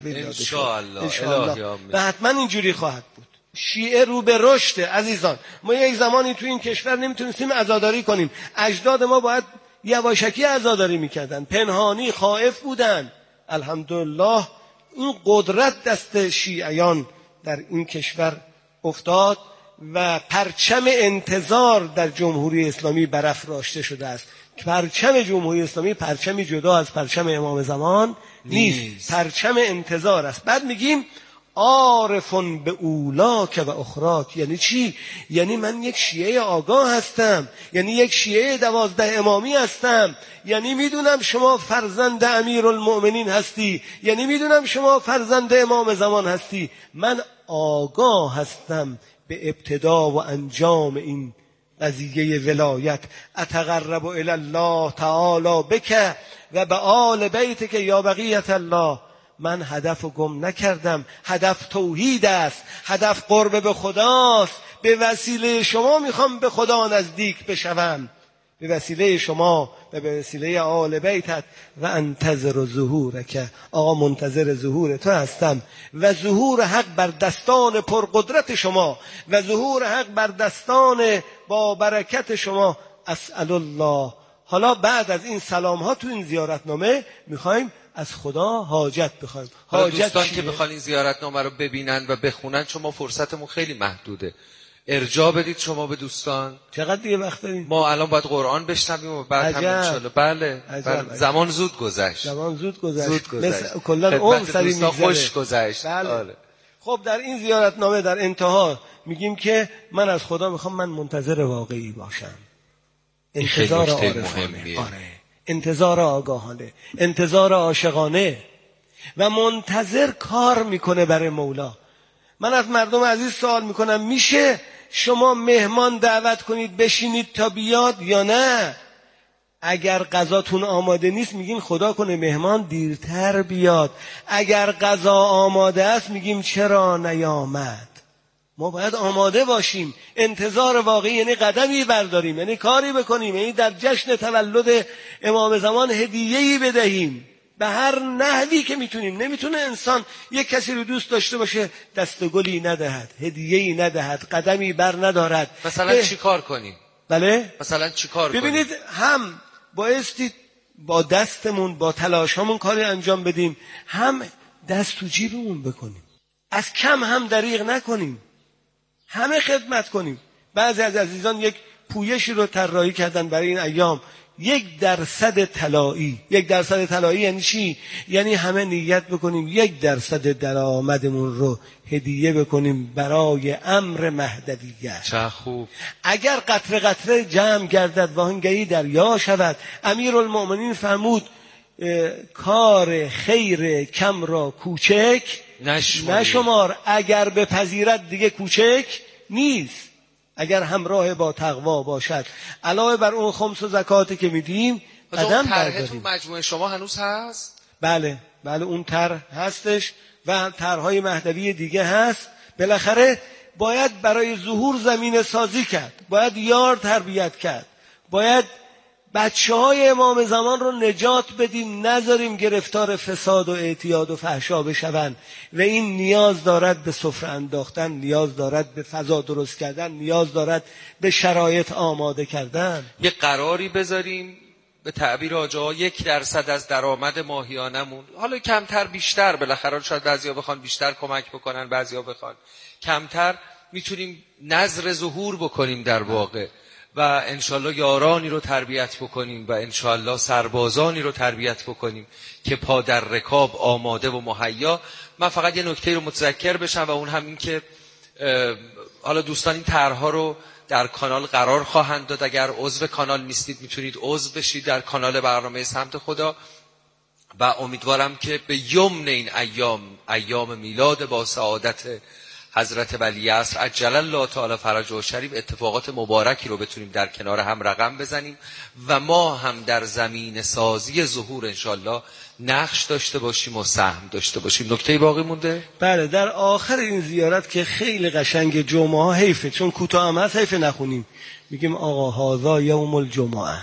انشاءالله و حتما اینجوری خواهد بود. شیعه رو به رشد عزیزان. ما یک زمانی تو این کشور نمیتونستیم عزاداری کنیم. اجداد ما باید یواشکی عزاداری میکردن، پنهانی خائف بودن. الحمدلله این قدرت دست شیعیان در این کشور افتاد و پرچم انتظار در جمهوری اسلامی برافراشته شده است. پرچم جمهوری اسلامی پرچمی جدا از پرچم امام زمان نیست، پرچم انتظار است. بعد میگیم عارفون به اولاک و اخراک. یعنی چی؟ یعنی من یک شیعه آگاه هستم، یعنی یک شیعه 12 امامی هستم، یعنی میدونم شما فرزند امیرالمؤمنین هستی، یعنی میدونم شما فرزند امام زمان هستی. من آگاه هستم به ابتدا و انجام این قضیه ولایت. اتقرب الی الله تعالی بک و به آل بیتک یا بقیت الله. من هدف گم نکردم، هدف توحید است، هدف قرب به خداست. به وسیله شما میخوام به خدا نزدیک بشوم، به وسیله شما و به وسیله آل بیتت. و انتظر ظهورک، آقا منتظر ظهور تو هستم و ظهور حق بر دستان پرقدرت شما و ظهور حق بر دستان با برکت شما. اسأل الله. حالا بعد از این سلام ها تو این زیارتنامه میخوایم از خدا حاجت بخوایم. دوستان که بخوان این زیارتنامه رو ببینن و بخونن، شما فرصتمون خیلی محدوده، ارجاع بدید شما به دوستان. چقدر دیگه وقت داریم؟ ما الان باید قرآن بشنویم و بعد هم انشالله. بله زمان زود گذشت. مثل کلن عمر سری میگذره. خوش گذشت. بله. خب در این زیارتنامه در انتها میگیم که من از خدا میخوام من منتظر واقعی باشم. انتظار عارفانه، انتظار آگاهانه، انتظار عاشقانه و منتظر کار میکنه برای مولا. من از مردم عزیز سوال میکنم میشه شما مهمان دعوت کنید بشینید تا بیاد یا نه؟ اگر غذاتون آماده نیست میگیم خدا کنه مهمان دیرتر بیاد. اگر غذا آماده است میگیم چرا نیامد؟ ما باید آماده باشیم. انتظار واقعی یعنی قدمی برداریم، یعنی کاری بکنیم، یعنی در جشن تولد امام زمان هدیه‌ای بدهیم به هر نحوی که میتونیم. نمیتونه انسان یک کسی رو دوست داشته باشه دست گلی ندهد، هدیه‌ای ندهد، قدمی بر ندارد. مثلا چی کار کنیم؟ بله؟ مثلا چی کار کنیم؟ ببینید هم بایستی با دستمون با تلاشمون کاری انجام بدیم، هم دست تو جیبمون بکنیم، از کم هم دریغ نکنیم، همه خدمت کنیم. بعضی از عزیزان یک پویشی رو طراحی کردن برای این ایام، 1% طلایی. 1% طلایی یعنی چی؟ یعنی همه نیت بکنیم 1% درآمدمون رو هدیه بکنیم برای امر مهدویت. چه خوب. اگر قطره قطره جمع گردد وانگهی دریا شود. امیرالمؤمنین فرمود کار خیر کم را کوچک نشمار، اگر بپذیرد دیگه کوچک نیست، اگر همراه با تقوا باشد. علاوه بر اون خمس و زکاتی که میدیم قدم برداریم. مجموعه شما هنوز هست؟ بله اون طرح هستش و طرح‌های مهدوی دیگه هست. بالاخره باید برای ظهور زمینه سازی کرد، باید یار تربیت کرد، باید بچه‌های امام زمان رو نجات بدیم، نذاریم گرفتار فساد و اعتیاد و فحشا بشوند. و این نیاز دارد به سفره انداختن، نیاز دارد به فضا درست کردن، نیاز دارد به شرایط آماده کردن. یه قراری بذاریم به تعبیر آجاها 1% از درآمد ماهیانمون، حالا کمتر بیشتر، بالاخره شاید بعضیا بخوان بیشتر کمک بکنن، بعضیا بخوان کمتر، میتونیم نذر ظهور بکنیم در واقع و انشالله یارانی رو تربیت بکنیم و انشالله سربازانی رو تربیت بکنیم که پا در رکاب آماده و مهیا. من فقط یه نکته رو متذکر بشم و اون هم این که حالا دوستان این طرح‌ها رو در کانال قرار خواهند داد. اگر عضو کانال نیستید میتونید عضو بشید در کانال برنامه سمت خدا و امیدوارم که به یمن این ایام میلاد با سعادت حضرت ولیعصر عجل الله تعالی فرجه شریف اتفاقات مبارکی رو بتونیم در کنار هم رقم بزنیم و ما هم در زمین سازی ظهور انشالله نقش داشته باشیم و سهم داشته باشیم. نکته باقی مونده؟ بله، در آخر این زیارت که خیلی قشنگ، جمعه ها حیفه چون کوتاه هم هست، حیفه نخونیم. میگیم آقا هذا یوم الجمعه،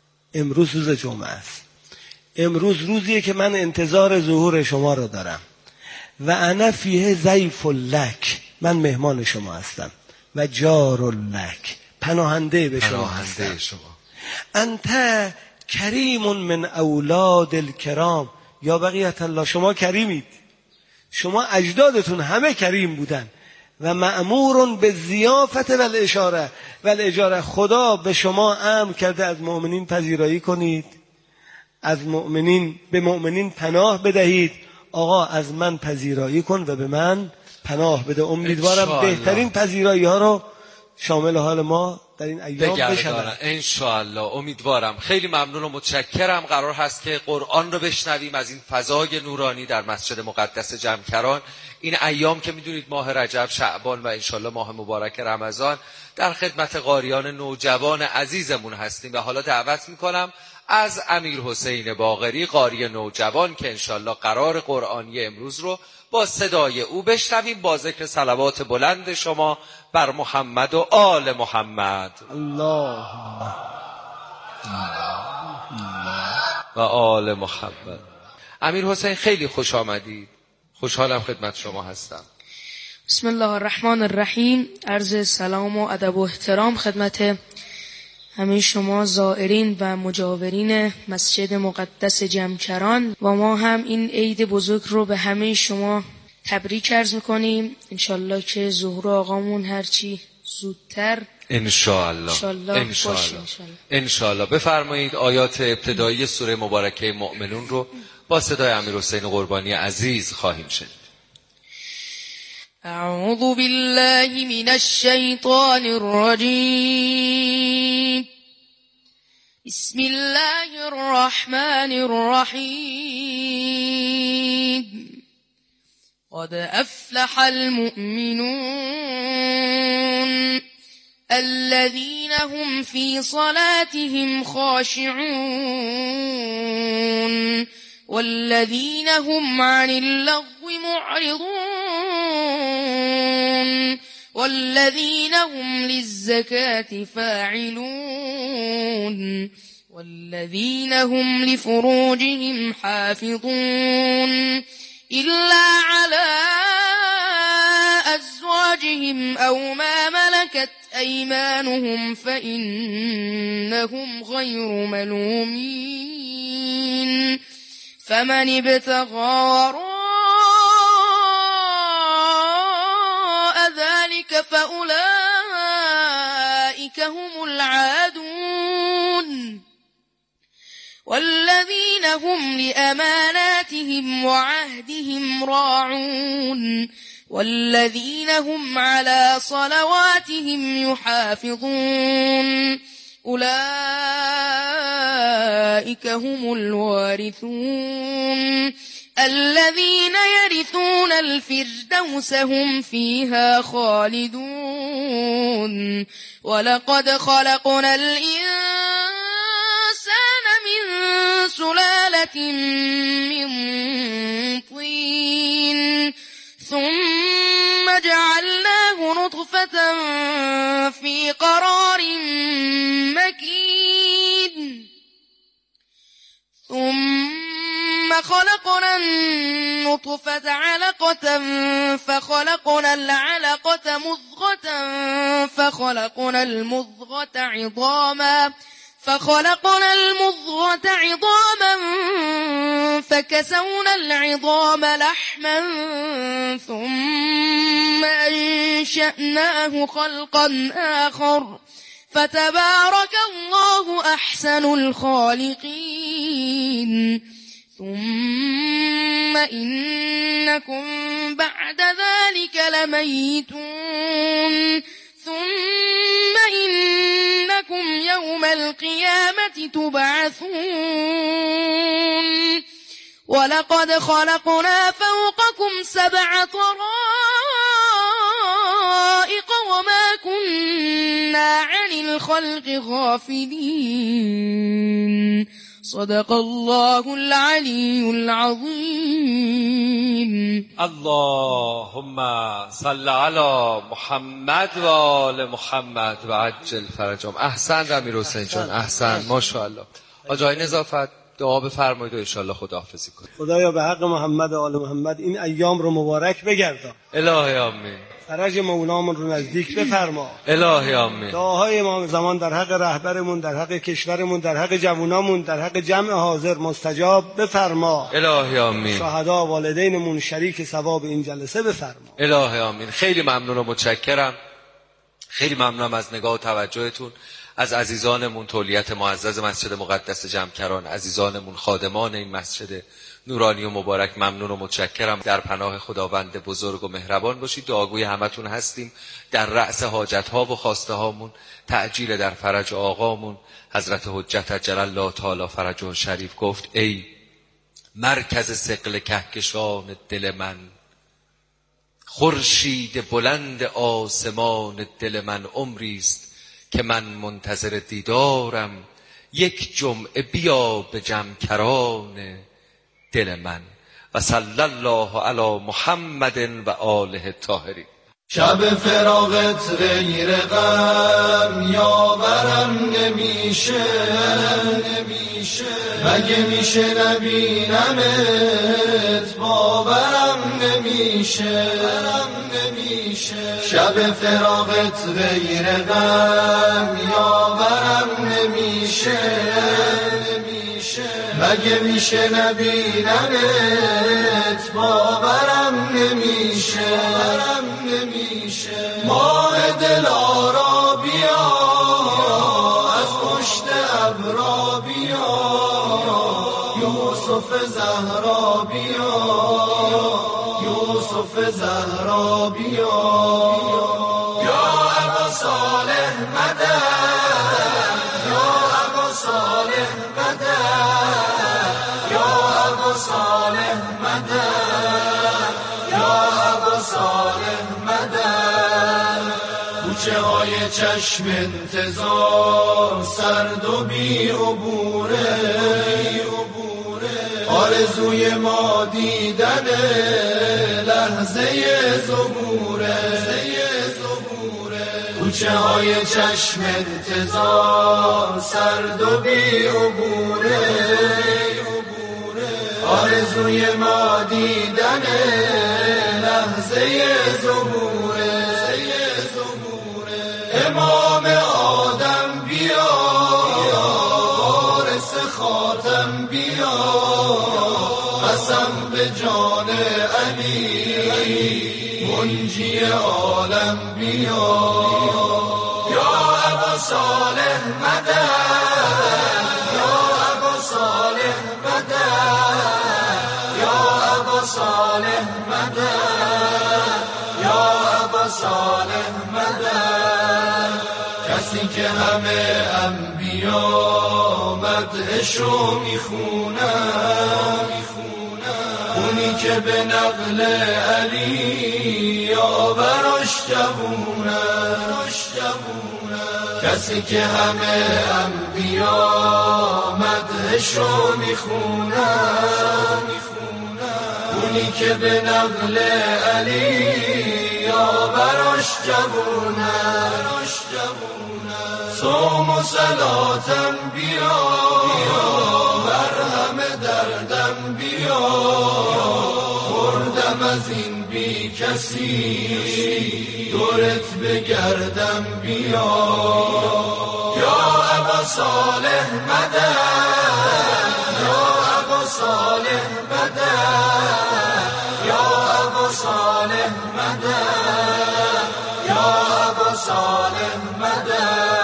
امروز روز جمعه است، امروز روزیه که من انتظار ظهور شما رو دارم. و انا فیه ضیف لک، من مهمان شما هستم، و جار لک، پناهنده به شما هستم. انت کریم من اولاد الکرام، یا بقیت الله، شما کریمید، شما اجدادتون همه کریم بودن. و مأمور به ضیافت و الاشاره و الاجاره، خدا به شما امر کرده از مؤمنین پذیرایی کنید، از مؤمنین به مؤمنین پناه بدهید. آقا از من پذیرایی کن و به من پناه بده. امیدوارم بهترین پذیرایی ها رو شامل حال ما در این ایام بشود ان شاء الله. امیدوارم. خیلی ممنون و متشکرم. قرار هست که قرآن رو بشنویم از این فضای نورانی در مسجد مقدس جمکران. این ایام که میدونید ماه رجب، شعبان و انشالله ماه مبارک رمضان، در خدمت قاریان نوجوان عزیزمون هستیم و حالا دعوت میکنم از امیر حسین باقری، قاری نوجوان، که انشالله قرار قرآنی امروز رو با صدای او بشنویم با ذکر صلوات بلند شما بر محمد و آل محمد. اللهم و آل محمد. امیر حسین خیلی خوش آمدید. خوشحالم خدمت شما هستم. بسم الله الرحمن الرحیم. عرض سلام و ادب و احترام خدمت همه شما زائرین و مجاورین مسجد مقدس جمکران، و ما هم این عید بزرگ رو به همه شما تبریک عرض میکنیم. انشالله که ظهور آقامون هرچی زودتر انشالله. بفرمایید آیات ابتدایی سوره مبارکه مؤمنون رو با صدای امیر حسین قربانی عزیز خواهیم شنید. اعوذ بالله من الشیطان الرجیم. بسم الله الرحمن الرحیم. قد افلح المؤمنون الذين هم في صلاتهم خاشعون والذين هم عن اللغو معرضون والذين هم للزكاة فاعلون والذين هم لفروجهم حافظون إلا على أزواجهم أو ما ملكت أيمانهم فإنهم غير ملومين فمن ابتغى وراء ذلك فأولئك هم العادون والذين هم لأماناتهم وعهدهم راعون والذين هم على صلواتهم يحافظون أولئك هم الوارثون الذين يرثون الفردوس هم فيها خالدون ولقد خلقنا الإنسان من سلالة من طين ثم جعلناه نطفة في قرار مكين ثم خلقنا النطفة علقة فخلقنا العلقة مضغة فخلقنا المضغة عظاما فكسونا العظام لحما ثم أنشأناه خلقا آخر فتبارك الله أحسن الخالقين ثم إنكم بعد ذلك لميتون ثم إنكم يوم القيامة تبعثون ولقد خلقنا فوقكم 7 طرائق وما كنا عن الخلق غافلين صدق الله العلي العظيم. اللهم صل على محمد و آل محمد و عجل فرجهم. احسن امیر حسین جان، احسن، ماشاءالله. آقای نظافت دعا بفرمایید و انشالله خداحافظی کنید. خدایا به حق محمد و آل محمد این ایام رو مبارک بگردان. الهی آمین. فرج مولامون رو نزدیک بفرما. الهی آمین. دعاهای امام زمان در حق رهبرمون، در حق کشورمون، در حق جوانامون، در حق جمع حاضر مستجاب بفرما. الهی آمین. شهدا والدینمون شریک ثواب این جلسه بفرما. الهی آمین. خیلی ممنون و متشکرم. خیلی ممنونم از نگاه و توجهتون. از عزیزانمون تولیت معزز مسجد مقدس جمکران، عزیزانمون خادمان این مسجد نورانی و مبارک ممنون و متشکرم. در پناه خداوند بزرگ و مهربان باشید. دعاگوی همتون هستیم. در رأس حاجت‌ها و خواسته هامون تعجیل در فرج آقامون حضرت حجت عجل الله تعالی فرجه شریف گفت ای مرکز ثقل کهکشان دل من، خورشید بلند آسمان دل من، عمریست که من منتظر دیدارم، یک جمعه بیا به جمکران دل من. و صلی الله علی محمد و آله الطاهرین. شب فراغت غیر غم یاورم نمیشه، مگه میشه نبینمت باورم نمیشه. شب فراغت غیر غم یاورم نمیشه، مگه میشه نبینمت باورم نمیشه. ماه دلارا بیا از پشت ابرا بیا، یوسف زهرا بیا، یوسف زهرا بیا. یا ابا صالح مدد، یا ابا صالح مدد، یا ابا صالح مدد، یا ابا صالح مدد. کوچه های چشم انتظار سرد و بی عبوره، آرزوی ما دیدن لحظه ظهوره. کوچه های چشم انتظار سرد و بی عبوره، آرزوی ما دیدن لحظه ظهوره. امام آدم بیا، وارث خاتم بیا، قسم به جان علی منجی عالم بیا. یا ابا صالح مدد، یا ابا صالح مدد، یا ابا صالح مدد، یا ابا صالح مدد. کسی که همه انبیا مدحشو میخونن، اونی که به نقل علی آوراش جوونن. کسی که همه انبیا مدحشو میخونن، اونی که به نقل علی آوراش جوونن. صوم و صلاتم بیا، مرهم دردم بیا، خوردم از این بی کسی دورت بگردم بیا. یا ابا صالح مدد، یا ابا صالح مدد، یا ابا صالح مدد، یا ابا صالح مدد.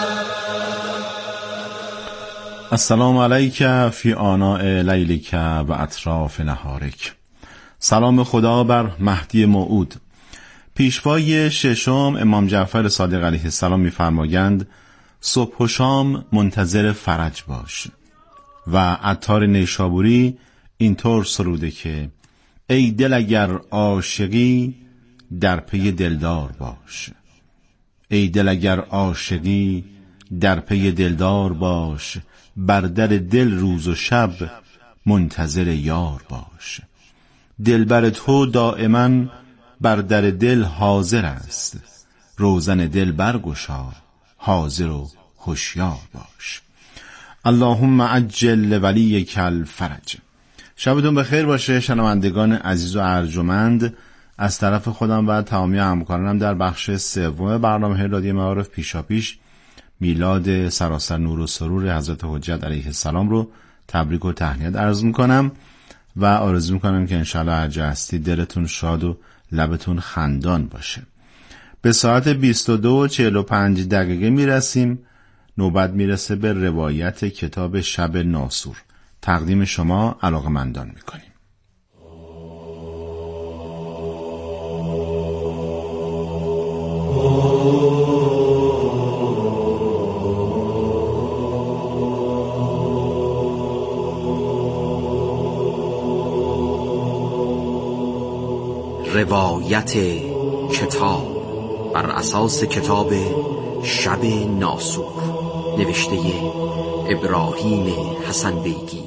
السلام علیک فی آناء لیلک و اطراف نهارک. سلام خدا بر مهدی موعود. پیشوای ششم امام جعفر صادق علیه السلام می‌فرمایند صبح و شام منتظر فرج باش. و عطار نیشابوری اینطور سروده که ای دل اگر عاشقی در پی دلدار باش، ای دل اگر عاشقی در پی دلدار باش، بر در دل روز و شب منتظر یار باش. دلبر تو دائما بر در دل حاضر است، روزن دل برگشا حاضر و هوشیار باش. اللهم عجل ولیک الفرج. شبتون بخیر باشه شنوندگان عزیز و ارجمند. از طرف خودم و تمامی همکارانم در بخش سوم برنامه رادیو معارف پیشاپیش میلاد سراسر نور و سرور حضرت حجت علیه السلام رو تبریک و تهنیت عرض میکنم و آرزو میکنم که انشالله هر جا هستی دلتون شاد و لبتون خندان باشه. به ساعت 22:45 میرسیم. نوبت میرسه به روایت کتاب شب ناسور. تقدیم شما علاقه‌مندان میکنیم. روایت کتاب بر اساس کتاب شب ناسور نوشته ابراهیم حسن بیگی.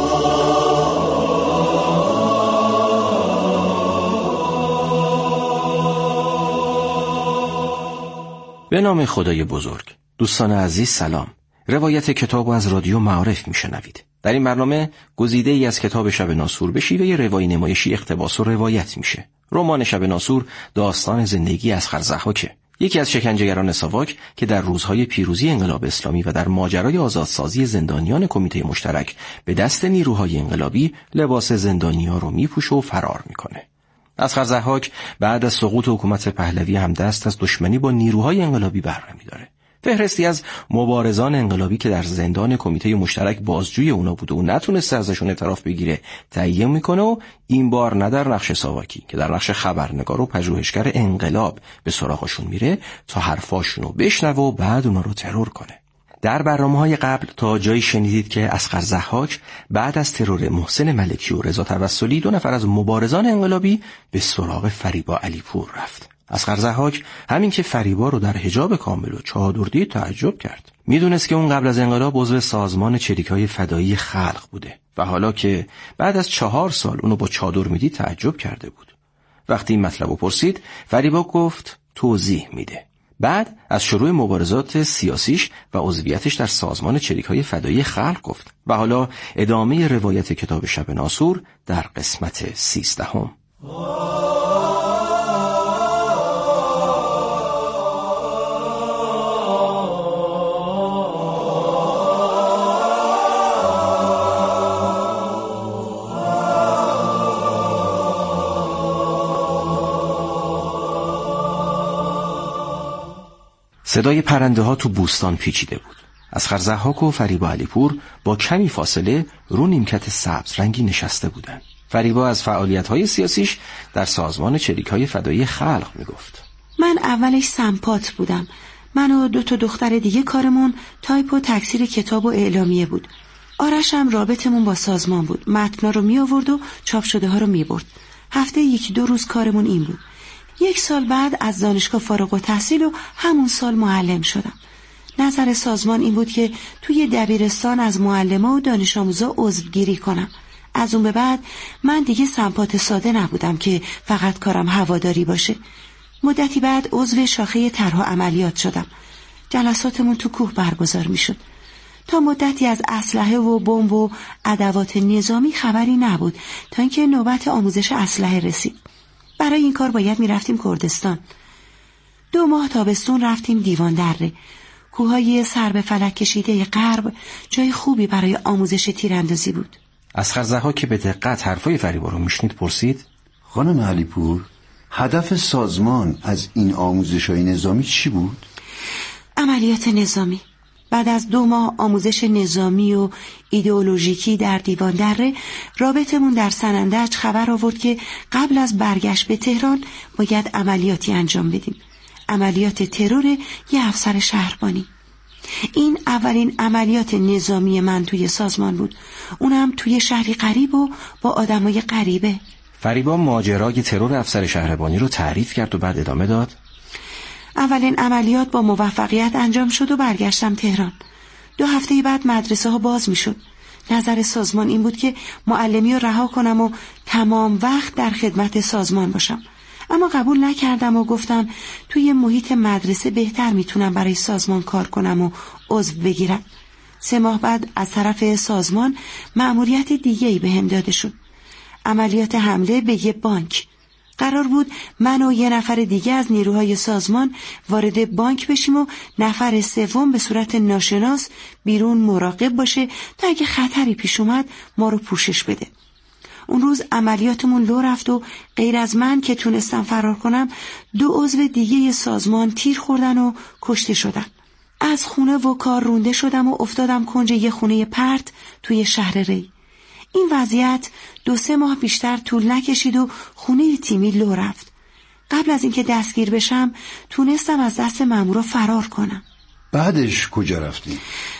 به نام خدای بزرگ. دوستان عزیز سلام. روایت کتاب از رادیو معارف میشنوید. در این برنامه گزیده ای از کتاب شب ناسور به شیوه روایی نمایشی اقتباس و روایت میشه. رمان شب ناسور داستان زندگی اصغر ضحاکه، یکی از شکنجهگران ساواک که در روزهای پیروزی انقلاب اسلامی و در ماجرای آزادسازی زندانیان کمیته مشترک به دست نیروهای انقلابی لباس زندانی‌ها رو میپوشه و فرار میکنه. اصغر ضحاک بعد از سقوط حکومت پهلوی هم دست از دشمنی با نیروهای انقلابی برنمی‌داره. فهرستی از مبارزان انقلابی که در زندان کمیته مشترک بازجوی اونا بوده و نتونسته ازشون اعتراف بگیره تهیه میکنه و این بار نه در نقش ساواکی که در نقش خبرنگار و پژوهشگر انقلاب به سراغشون میره تا حرفاشونو بشنوه و بعد اونا رو ترور کنه. در برنامه‌های قبل تا جایی شنیدید که اصغر ضحاک بعد از ترور محسن ملکی و رضا توسلی 2 نفر از مبارزان انقلابی به سراغ فریبا علیپور رفت. اصغر ضحاک همین که فریبا رو در حجاب کامل و چادر دید تعجب کرد. میدونست که اون قبل از انقلاب عضو سازمان چریک‌های فدایی خلق بوده و حالا که بعد از 4 سال اونو با چادر میدید تعجب کرده بود. وقتی این مطلب رو پرسید فریبا گفت توضیح میده. بعد از شروع مبارزات سیاسیش و عضویتش در سازمان چریک‌های فدایی خلق گفت و حالا ادامه روایت کتاب شب ناسور در قسمت 13. صدای پرنده ها تو بوستان پیچیده بود. اصغر ضحاک و فریبا علیپور با کمی فاصله رو نیمکت سبز رنگی نشسته بودند. فریبا از فعالیت‌های سیاسیش در سازمان چریک‌های فدایی خلق میگفت. من اولش سمپات بودم. من و 2 دختر دیگه کارمون تایپ و تکثیر کتاب و اعلامیه بود. آرش هم رابطمون با سازمان بود. متنا رو می آورد و چاپ شده ها رو می برد. هفته 1-2 روز کارمون این بود. 1 سال بعد از دانشگاه فارغ التحصیل و همون سال معلم شدم. نظر سازمان این بود که توی دبیرستان از معلم‌ها و دانش آموزا عضوگیری کنم. از اون به بعد من دیگه سمپات ساده نبودم که فقط کارم هواداری باشه. مدتی بعد عضو شاخه طرح و عملیات شدم. جلساتمون تو کوه برگزار میشد. تا مدتی از اسلحه و بمب و ادوات نظامی خبری نبود تا اینکه نوبت آموزش اسلحه رسید. برای این کار باید میرفتیم کردستان. 2 ماه تابستون رفتیم دیوان دره. کوههای سر به فلک کشیده غرب جای خوبی برای آموزش تیراندازی بود. اصغر ضحاک که به دقت حرفای فریبا رو میشنید پرسید: خانم علیپور، هدف سازمان از این آموزش‌های نظامی چی بود؟ عملیات نظامی. بعد از 2 ماه آموزش نظامی و ایدئولوژیکی در دیوان دره، رابطمون در سنندج خبر آورد که قبل از برگشت به تهران باید عملیاتی انجام بدیم. عملیات ترور یه افسر شهربانی. این اولین عملیات نظامی من توی سازمان بود، اونم توی شهری غریب و با آدمای غریبه. فریبا ماجرای ترور افسر شهربانی رو تعریف کرد و بعد ادامه داد: اولین عملیات با موفقیت انجام شد و برگشتم تهران. 2 هفته بعد مدرسه ها باز می شد. نظر سازمان این بود که معلمی رو رها کنم و تمام وقت در خدمت سازمان باشم. اما قبول نکردم و گفتم توی محیط مدرسه بهتر میتونم برای سازمان کار کنم و عضو بگیرم. 3 ماه بعد از طرف سازمان مأموریت دیگه‌ای بهم داده شد. عملیات حمله به یه بانک. قرار بود من و یه نفر دیگه از نیروهای سازمان وارد بانک بشیم و نفر سوم به صورت ناشناس بیرون مراقب باشه تا اگه خطری پیش اومد ما رو پوشش بده. اون روز عملیاتمون لو رفت و غیر از من که تونستم فرار کنم 2 عضو دیگه سازمان تیر خوردن و کشته شدن. از خونه و کار رونده شدم و افتادم کنج یه خونه پرت توی شهر ری. این وضعیت 2-3 ماه بیشتر طول نکشید و خونه تیمی لو رفت. قبل از اینکه دستگیر بشم تونستم از دست مامورا فرار کنم. بعدش کجا رفتی؟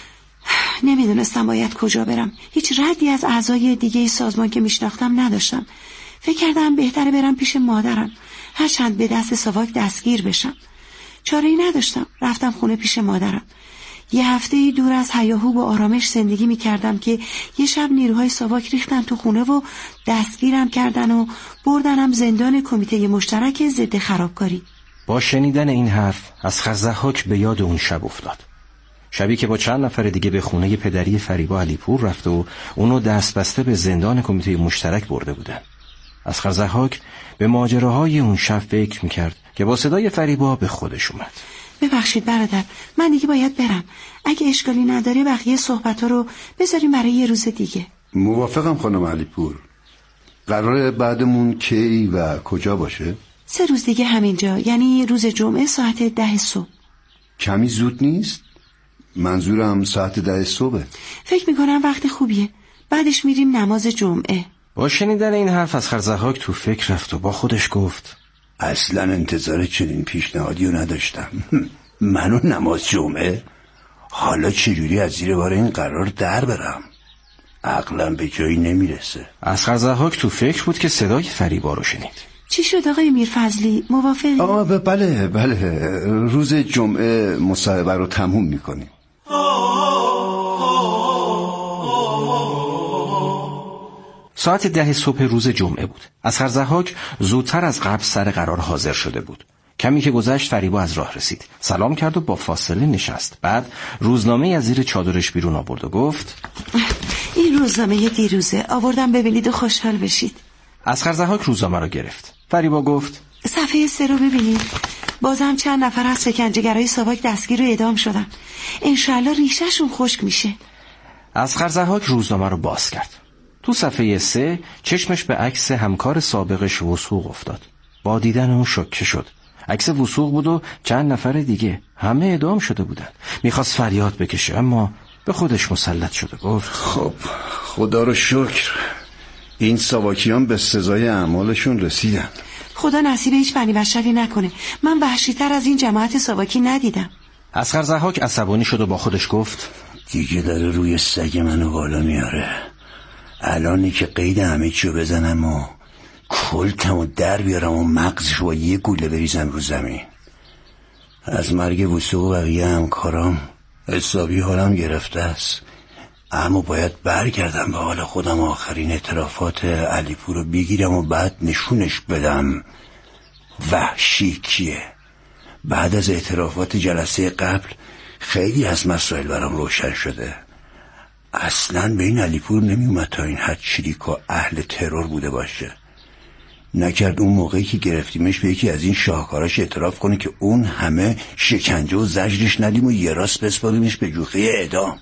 نمیدونستم باید کجا برم. هیچ ردی از اعضای دیگه سازمان که میشناختم نداشتم. فکر کردم بهتره برم پیش مادرم، هرچند به دست ساواک دستگیر بشم. چاره‌ای نداشتم. رفتم خونه پیش مادرم. یه هفته‌ای دور از هیاهو با آرامش زندگی می‌کردم که یه شب نیروهای ساواک ریختن تو خونه و دستگیرم کردن و بردنم زندان کمیته مشترک ضد خرابکاری. با شنیدن این حرف اسخر ضحاک به یاد اون شب افتاد. شبی که با چند نفر دیگه به خونه پدری فریبا علیپور رفت و اونو دست بسته به زندان کمیته مشترک برده بودن. اسخر ضحاک به ماجراهای اون شب فکر می‌کرد که با صدای فریبا به خودش اومد. ببخشید برادر، من دیگه باید برم. اگه اشکالی نداره بقیه صحبت‌ها رو بذاریم برای یه روز دیگه. موافقم خانم علیپور. قراره بعدمون کی و کجا باشه؟ 3 روز دیگه همینجا، یعنی روز جمعه ساعت 10 صبح. کمی زود نیست؟ منظورم ساعت 10 صبح. فکر میکنم وقت خوبیه. بعدش میریم نماز جمعه. با شنیدن این حرف اسخر ضحاک تو فکر رفت و با خودش گفت اصلا انتظار چنین پیشنهادی رو نداشتم. منو نماز جمعه؟ حالا چجوری از زیر بار این قرار در برم؟ عقلم به جایی نمیرسه. اسخر ضحاک تو فکر بود که صدای فریبا رو شنید. چی شد آقای میرفضلی؟ موافقی؟ بله روز جمعه مصاحبه رو تموم میکنیم. ساعت 10 صبح روز جمعه بود. اسخر ضحاک زودتر از قبل سر قرار حاضر شده بود. کمی که گذشت فریبا از راه رسید. سلام کرد و با فاصله نشست. بعد روزنامه از زیر چادرش بیرون آورد و گفت این روزنامه دیروزه، آوردم ببینید و خوشحال بشید. اسخر ضحاک روزنامه رو گرفت. فریبا گفت صفحه 3 رو ببینید. بازم چند نفر از شکنجهگرای ساواک دستگیر و اعدام شدن. انشالله ریشه‌شون خشک میشه. اسخر ضحاک روزنامه رو باز کرد. تو صفحه 3 چشمش به عکس همکار سابقش وثوق افتاد. با دیدن اون شوکه شد. عکس وثوق بود و چند نفر دیگه، همه اعدام شده بودن. میخواست فریاد بکشه اما به خودش مسلط شده. گفت خب خدا رو شکر این ساواکیان به سزای اعمالشون رسیدن. خدا نصیب هیچ بنی بشری نکنه. من وحشی‌تر از این جماعت ساواکی ندیدم. اسخر ضحاک عصبانی شد و با خودش گفت دیگه داره روی سگ منو بالا میاره. الانی که قید همه چیو بزنم و کلتمو در بیارم و مغزشو با یه گوله بریزم رو زمین. از مرگ وثوق و بقیه همکارام حسابی حالم گرفته است، اما باید برگردم به حال خودم، آخرین اعترافات علیپور رو بگیرم و بعد نشونش بدم وحشی کیه. بعد از اعترافات جلسه قبل خیلی از مسائل برام روشن شده. اصلاً به این علیپور نمی اومد تا این حد چریک و اهل ترور بوده باشه. نکرد اون موقعی که گرفتیمش به یکی از این شاهکاراش اعتراف کنه که اون همه شکنجه و زجرش ندیم و یه راست بسپاریمش به جوخه اعدام.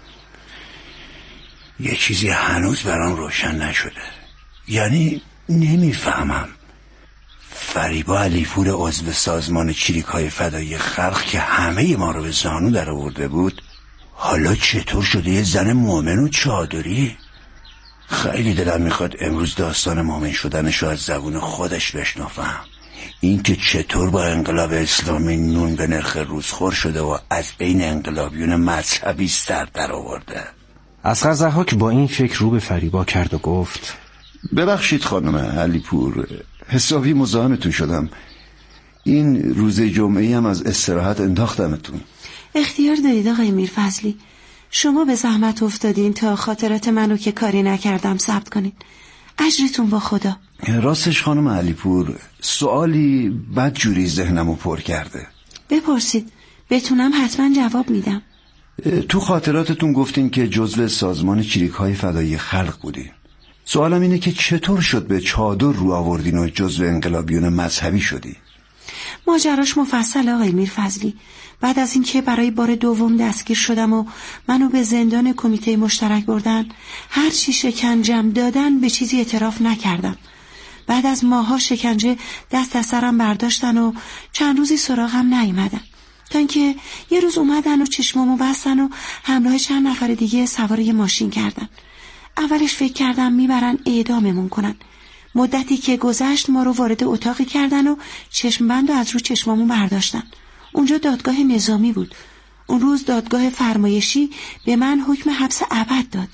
یه چیزی هنوز برام روشن نشده. یعنی نمیفهمم فریبا علیپور عضو سازمان چریک‌های فدایی خلق که همه ما رو به زانو در آورده بود حالا چطور شده یه زن مومن و چادری؟ خیلی دلم میخواد امروز داستان مومن شدنش رو از زبون خودش بشنوم. این که چطور با انقلاب اسلامی نون به نرخ روزخور شده و از بین انقلابیون مذهبی سر در آورده. اسخر ضحاک با این فکر رو به فریبا کرد و گفت ببخشید خانم علیپور، حسابی مزاحمتون شدم. این روز جمعه هم از استراحت انداختمتون. اختیار دارید آقای میرفضلی. شما به زحمت افتادین تا خاطرات منو که کاری نکردم ثبت کنین. اجرتون با خدا. راستش خانم علیپور سوالی بدجوری ذهنمو پر کرده. بپرسید، بتونم حتما جواب میدم. تو خاطراتتون گفتین که جزو سازمان چریک‌های فدایی خلق بودین. سوالم اینه که چطور شد به چادر رو آوردین و جزو انقلابیون مذهبی شدی؟ ماجراش مفصل آقای میرفضلی. بعد از اینکه برای بار دوم دستگیر شدم و منو به زندان کمیته مشترک بردن، هر چی شکنجم دادن به چیزی اعتراف نکردم. بعد از ماها شکنجه دست از سرم برداشتن و چند روزی سراغم نیومدن، تا اینکه یه روز اومدن و چشمامو بستن و همراه چند نفر دیگه سوار یه ماشین کردن. اولش فکر کردم میبرن اعداممون کنن. مدتی که گذشت ما رو وارد اتاقی کردن و چشم بند از رو چشمامون برداشتن. اونجا دادگاه نظامی بود. اون روز دادگاه فرمایشی به من حکم حبس ابد داد.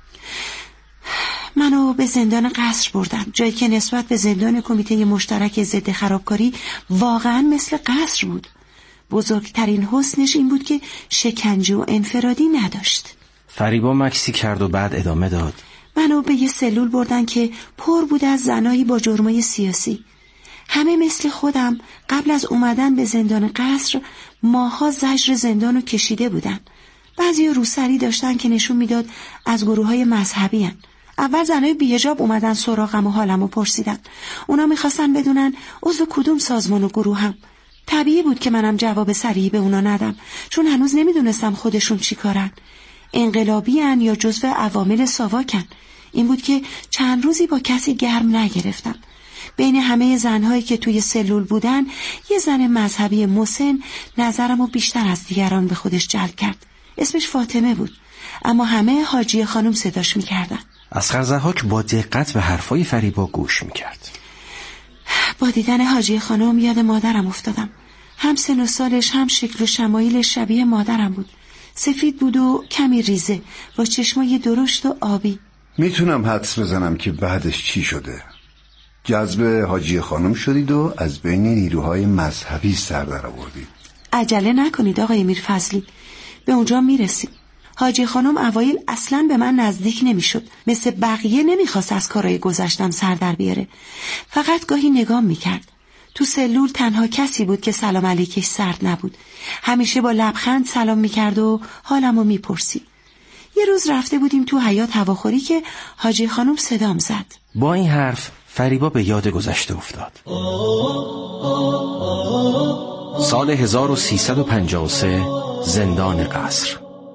منو به زندان قصر بردن، جایی که نسبت به زندان کمیته مشترک ضد خرابکاری واقعا مثل قصر بود. بزرگترین حسنش این بود که شکنجه و انفرادی نداشت. فریبا مکسی کرد و بعد ادامه داد. منو به یه سلول بردن که پر بود از زنایی با جرمای سیاسی. همه مثل خودم قبل از اومدن به زندان قصر ماها زجر زندانو کشیده بودن. بعضیا روسری داشتن که نشون میداد از گروه‌های مذهبی هن. اول زنای بی‌حجاب اومدن سراغم و حالمو پرسیدن. اونا میخواستن بدونن عضو کدوم سازمان و گروهم. طبیعی بود که منم جواب صریحی به اونا ندم، چون هنوز نمیدونستم خودشون چی کارن. انقلابی هن یا جزو عوامل ساواکن. این بود که چند روزی با کسی گرم نگرفتم. بین همه زنهایی که توی سلول بودن یه زن مذهبی مسن نظرمو بیشتر از دیگران به خودش جلب کرد. اسمش فاطمه بود، اما همه حاجی خانم صداش میکردن. اصغر ضحاک با دقت به حرفای فریبا گوش میکرد. با دیدن حاجی خانم یاد مادرم افتادم. هم سن و سالش هم شکل و شمایلش شبیه مادرم بود. سفید بود و کمی ریزه، با چشمای درشت و آبی. میتونم حدس بزنم که بعدش چی شده؟ جذب حاجی خانم شدید و از بین نیروهای مذهبی سر در آوردید. عجله نکنید آقای میرفضلی، به اونجا میرسیم. حاجی خانم اوایل اصلاً به من نزدیک نمیشد. مثل بقیه نمیخواست از کارهای گذشتم سر در بیاره. فقط گاهی نگام میکرد. تو سلول تنها کسی بود که سلام علیکش سرد نبود. همیشه با لبخند سلام میکرد و حالمو میپرسید. یه روز رفته بودیم تو حیاط هواخوری که حاجی خانم صدام زد. با این حرف فریبا به یاد گذشته افتاد. سال 1353 زندان قصر.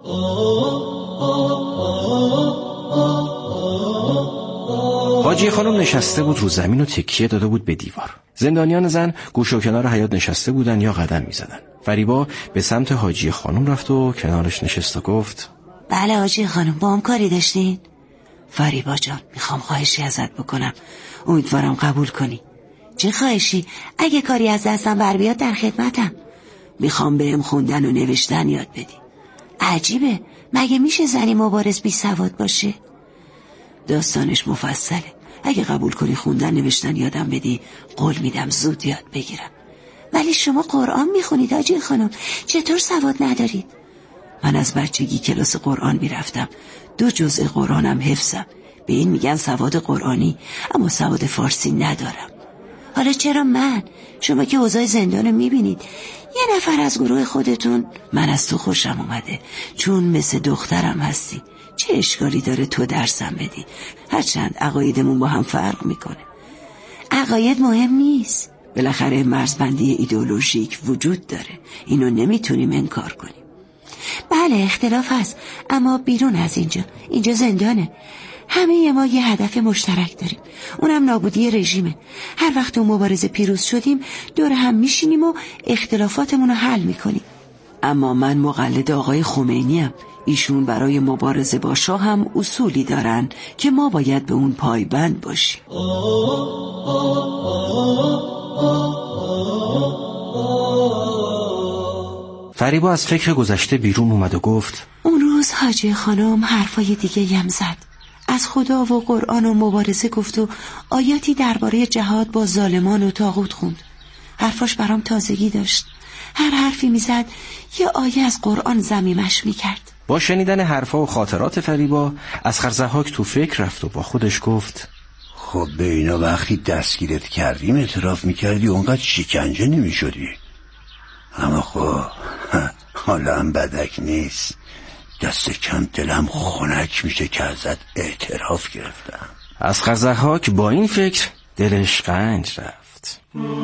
حاجی خانم نشسته بود رو زمین و تکیه داده بود به دیوار. زندانیان زن گوشه و کنار حیاط نشسته بودن یا قدم می زدن. فریبا به سمت حاجی خانم رفت و کنارش نشست و گفت: بله حاجی خانم، با هم کاری داشتین؟ فریبا جان، میخوام خواهشی ازت بکنم، امیدوارم قبول کنی. چه خواهشی؟ اگه کاری از دستم بر بیاد در خدمتم. میخوام بهم خوندن و نوشتن یاد بدی. عجیبه، مگه میشه زنی مبارز بی سواد باشه؟ داستانش مفصله. اگه قبول کنی خوندن نوشتن یادم بدی، قول میدم زود یاد بگیرم. ولی شما قرآن میخونید حاجی خانم، چطور سواد ندارید؟ من از بچگی کلاس قرآن میرفتم. 2 جزء قرآنم حفظم. به این میگن سواد قرآنی، اما سواد فارسی ندارم. حالا چرا من؟ شما که اوضاع زندانو میبینید. یه نفر از گروه خودتون. من از تو خوشم اومده، چون مثل دخترم هستی. چه اشکالی داره تو درسم بدی؟ هرچند عقایدمون با هم فرق میکنه. عقاید مهم نیست، بالاخره مرزبندی ایدئولوژیک وجود داره، اینو نمیتونیم انکار کنیم. بله اختلاف هست، اما بیرون از اینجا زندانه. همه ما یه هدف مشترک داریم، اونم نابودی رژیمه. هر وقت تو مبارزه پیروز شدیم دور هم میشینیم و اختلافاتمون رو حل میکنیم. اما من مقلد آقای خمینیم. ایشون برای مبارزه با شاه هم اصولی دارن که ما باید به اون پایبند باشیم. فریبا از فکر گذشته بیرون اومد و گفت: اون روز حاجی خانم حرفای دیگه یم زد. از خدا و قرآن و مبارزه گفت و آیاتی درباره جهاد با ظالمان و طاغوت خوند. حرفاش برام تازگی داشت. هر حرفی میزد یه آیه از قرآن ضمیمش میکرد. با شنیدن حرفا و خاطرات فریبا اصغر ضحاک تو فکر رفت و با خودش گفت: خب به اینا وقتی دستگیرت کردیم اعتراف میکردی اونقدر شکنجه نمیشدی. اما خب حالا هم بدک نیست، دست کم دلم خنک میشه که ازت اعتراف گرفتم. از ضحاک با این فکر دلش قنج رفت.